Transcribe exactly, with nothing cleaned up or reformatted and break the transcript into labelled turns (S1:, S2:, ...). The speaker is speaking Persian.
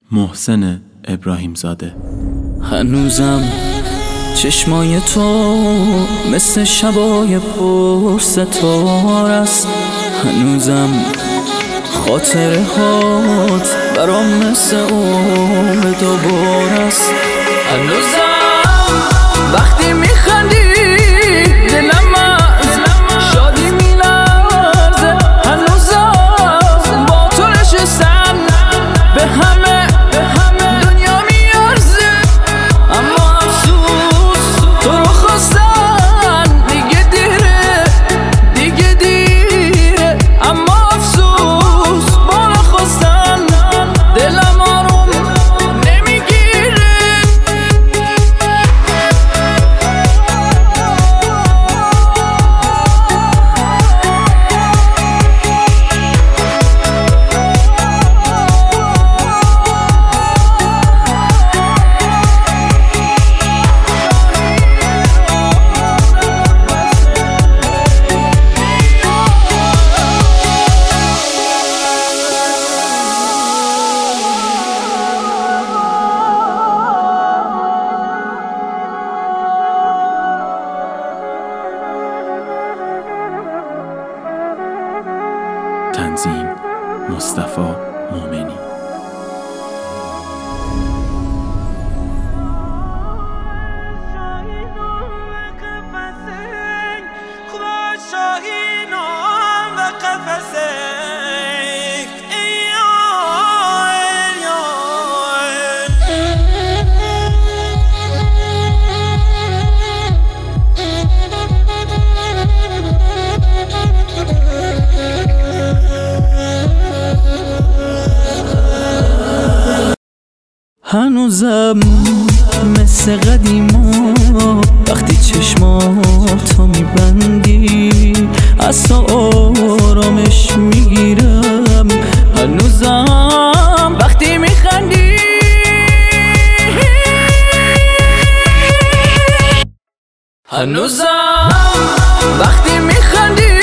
S1: محسن ابراهیم زاده.
S2: هنوزم چشمای تو مثل شبای پر ستاره است، هنوزم خاطره هات برام مثل عمر دوباره است، هنوزم وقتی میخندی دلم از شادی میلرزه، هنوزم با تو نشستم به همه دنیا میارزه، اما افسوس تو رو خواستن دیگه دیره دیگه دیره، اما افسوس با نخواستن دلم آروم نمیگیره.
S1: تنظیم مصطفی مومنی.
S2: هنوزم مثل قدیما وقتی چشماتو میبندی از تو آرامش میگیرم، هنوزم وقتی میخندی هنوزم وقتی میخندی